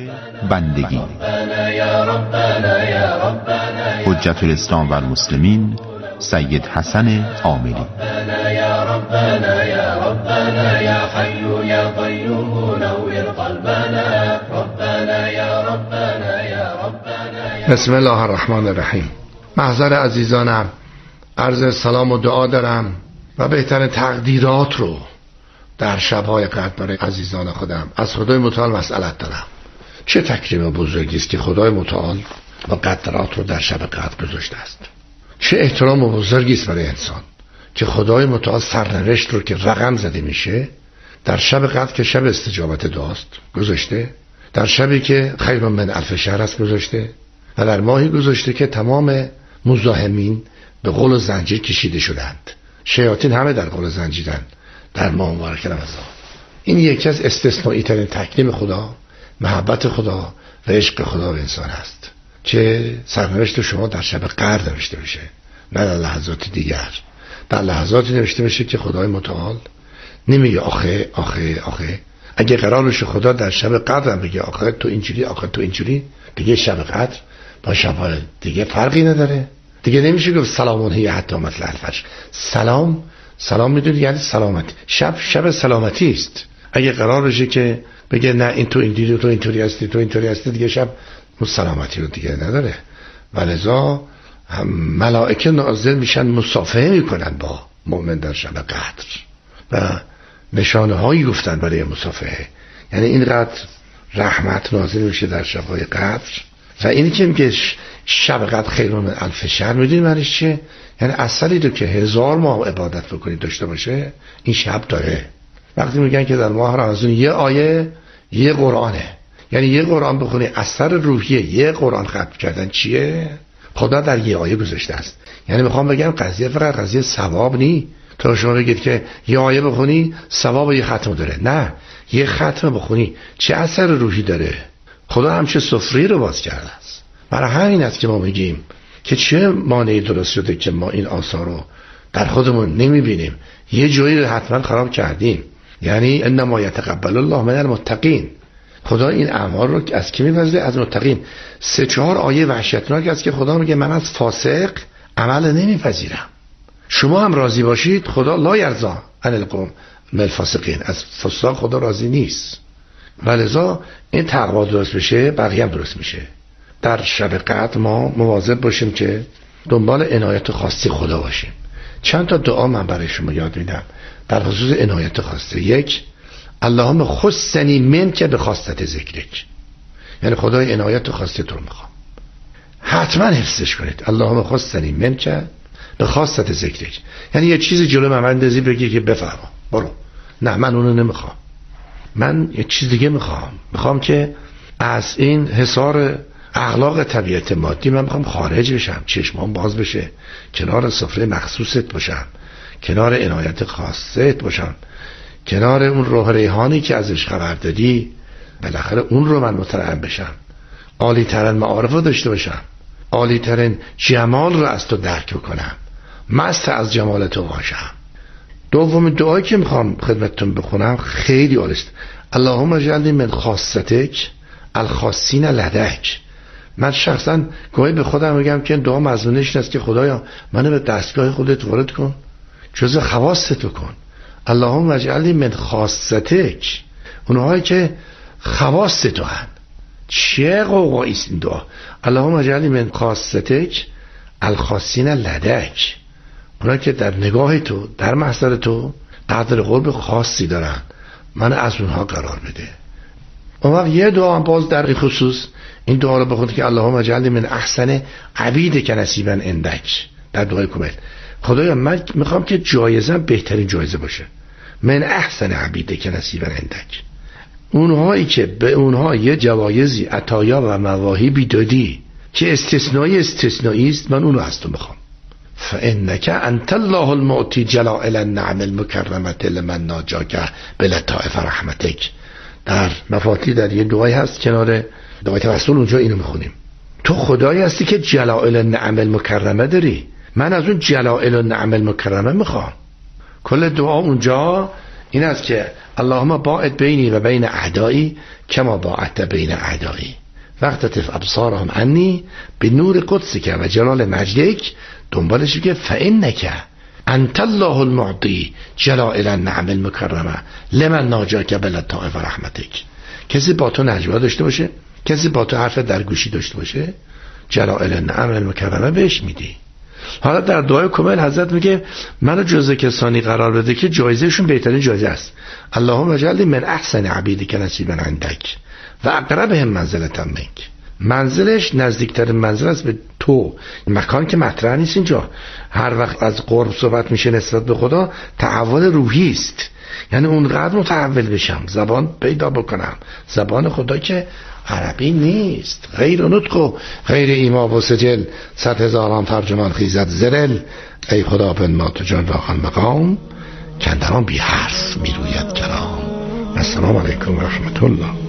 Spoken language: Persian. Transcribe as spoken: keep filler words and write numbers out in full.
بندگی. حجت الاسلام و المسلمین سید حسن عاملی. بسم الله الرحمن الرحیم. محضر عزیزانم، عرض سلام و دعا دارم و بهترین تقدیرات رو در شب‌های قدر برای عزیزان خودم از خدای متعال مسئلت دارم. چه تکریم بزرگی است که خدای متعال و قدرات رو در شب قدر گذاشته است. چه احترام بزرگی است برای انسان که خدای متعال سرنوشت رو که رقم زده میشه در شب قدر که شب استجابت دعاست گذاشته، در شبی که خیر من الف شهر است گذاشته و در ماهی گذاشته که تمام مزاحمین به قل و زنجیر کشیده شدند. شیاطین همه در قل و زنجیرند در ماه مبارک رمضان. این یکی از استثنایی ترین تکریم خدا، محبت خدا و عشق خدا به انسان است که سرنوشت شما در شب قدر نوشته بشه، نه در لحظات دیگر. در لحظاتی نوشته بشه که خدای متعال نمیگه آخه آخه آخه. اگه قرار بشه خدا در شب قدر بگه آخه تو اینجوری آخه تو اینجوری، دیگه شب قدر با شب‌های دیگه فرقی نداره. دیگه نمیشه گفت سلامون هی حتی مثل الفجر. سلام سلام میدونی یعنی سلامتی. شب شب سلامتی است. اگه قرار بشه که بگه نه این تو اینجوری تو اینطوری هستی تو اینطوری هستی، دیگه شب سلامتی رو دیگه نداره. ولذا ملائکه نازل میشن مصافحه میکنن با مؤمن در شب قدر و نشانه هایی گفتن برای مصافحه. یعنی اینقدر رحمت نازل میشه در شب‌های قدر. و اینی که میگه شب قدر خیر من الف شهر، میدونی معنیش چیه؟ یعنی اصلی رو که هزار ماه عبادت بکنید داشته باشه این شب داره. وقتی میگن که در ماه رمضان یه آیه یه قرآنه، یعنی یه قرآن بخونی اثر روحیه یه قرآن ختم کردن چیه؟ خدا در یه آیه گذاشته است. یعنی میخوام بگم قضیه فقط قضیه ثواب نی تا شما بگید که یه آیه بخونی ثواب یه ختم داره. نه، یه ختم بخونی چه اثر روحی داره. خدا همچه سفره رو باز کرده است. برای همین است که ما میگیم که چه مانعی درست شده که ما این آثار رو در خودمون نمیبینیم، یه جایی رو حتما خراب کردیم. یعنی انما یتقبل الله من المتقین. خدا این اعمال رو از کی میپذیره؟ از متقین. سه چهار آیه وحشتناک است که خدا میگه من از فاسق عمل نمیپذیرم. شما هم راضی باشید، خدا لا یرضی عن القوم الفاسقین. از فساق خدا راضی نیست. ولذا این تقوا درست بشه بقیه هم درست میشه. در شب قدر ما مواظب باشیم که دنبال عنایت خاصی خدا باشیم. چند تا دعا من برای شما یاد میدم در خصوص عنایت خاصی. یک، اللهم خصنی من که به خاصت ذکرک. یعنی خدای عنایت خاصی تو رو میخوام، حتما حفظش کنید. اللهم خصنی من که به خاصت ذکرک. یعنی یه چیزی جلو من اندازی بگی که بفرما برو، نه من اونو نمیخوام، من یه چیز دیگه میخوام. میخوام که از این حصار اخلاق طبیعت مادی من میخوام خارج بشم، چشمام باز بشه، کنار سفره مخصوصت باشم، کنار عنایت خاصت باشم، کنار اون روح ریحانی که ازش خبر دادی بالاخره اون رو من مترعب بشم، عالی ترین معارف رو داشته باشم، عالی ترین جمال رو از تو درک بکنم، مست از جمال تو باشم. دوم دعایی که میخوام خدمتتون بخونم خیلی عالی است. اللهم اجعلنی من خاصتک الخاصین لدک. من شخصا گاهی به خودم میگم که دعا مضمونش این است که خدایا منو به دستگاه خودت وارد کن، جزء خواصت کن. اللهم اجعلنی من خاصتک، اونهایی که خواص تو هن. چه قوقایی است این دعا. اللهم اجعلنی من خاصتک الخاصین لدک، اونهایی که در نگاه تو در محضر تو قدر قرب خاصی دارن، من از اونها قرار بده. اون وقت یه دعا هم باز در این خصوص این دعا رو بخونید که اللهم اجعلنی من احسن عبیدک نصیبا عندک. در دعای کمیل خدایا من میخوام که جایزم بهترین جایزه باشه. من احسن عبیدک نصیبا عندک، اونهایی که به اونها یه جوایزی عطایا و مواهبی دادی که استثنایی استثنایی است، من اونو از تو میخوام. فانک انت الله المعطی جلائل النعم المکرمه لمن ناجاک بلطائف رحمتک. در مفاتیح در یه دعایی هست کنار دعای توسل، اونجا اینو میخونیم. تو خدایی هستی که جلائل النعم المکرمه داری، من از اون جلائل النعم المکرمه میخوام. کل دعا اونجا این است که اللهم باعد بینی و بین اعدایی کما باعدت بین اعدایی وقتت ابصارهم عنی به نور قدسک و جلال مجدک. دنبالش که فإنک انت الله المعطی جلائل النعم المکرمه لمن ناجاک بلطائف و رحمتک. کسی با تو نجوا داشته باشه، کسی با تو حرف در گوشی داشته باشه، جلائل النعم المکرمه بهش میدی. حالا در دعای کمیل حضرت میگه منو جزء کسانی قرار بده که جایزهشون بهترین جایزه است. اللهم اجعلنی من احسن عبیدک نصیبا عندک و اقربهم منزلة منک. منزلش نزدیکترین منزل است به تو. مکان که مطرح نیست اینجا. هر وقت از قرب صحبت میشه نسبت به خدا تحول روحی است، یعنی اونقدر متحول بشم، زبان پیدا بکنم، زبان خدا که عربی نیست، غیر نطق و غیر ایما و سجل، صد هزاران ترجمان خیزد زرل. ای خدا بن ما تجان راخان مقام کندران بی حرف میروید کلام. السلام علیکم و رحمت الله.